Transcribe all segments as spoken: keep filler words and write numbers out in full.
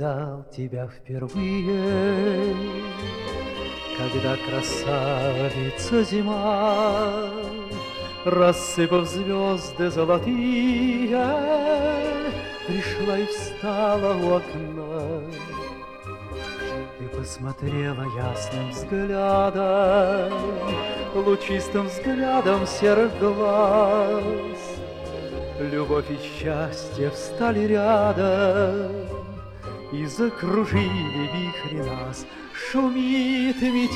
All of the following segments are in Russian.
увидал тебя впервые, когда красавица зима, рассыпав звезды золотые, пришла и встала у окна. Ты посмотрела ясным взглядом, лучистым взглядом серых глаз. Любовь и счастье встали рядом и закружили вихри нас. Шумит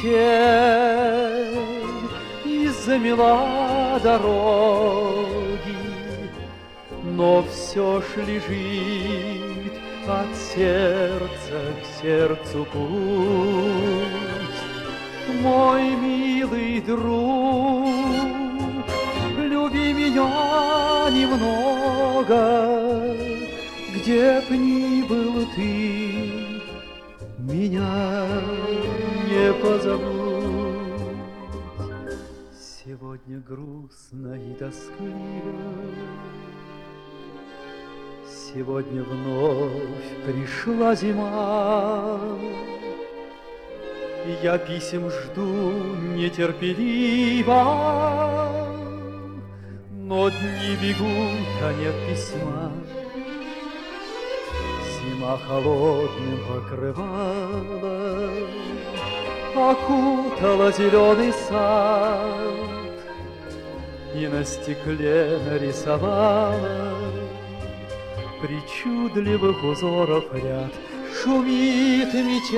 метель и замела дороги, но все ж лежит от сердца к сердцу путь. Мой милый друг, люби меня немного, где б ни был ты, меня не позабудь. Сегодня грустно и тоскливо, сегодня вновь пришла зима. Я писем жду нетерпеливо, но дни бегут, а нет письма. Зима холодным покрывалом окутала зеленый сад и на стекле нарисовала причудливых узоров ряд. Шумит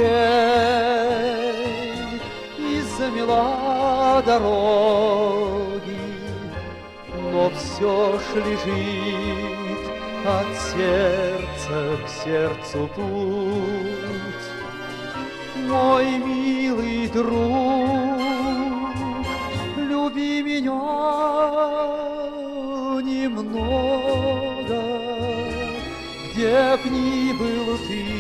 метель и замела дороги, но все ж лежит от сердца к сердцу путь. Мой милый друг, люби меня немного, где б ни был ты,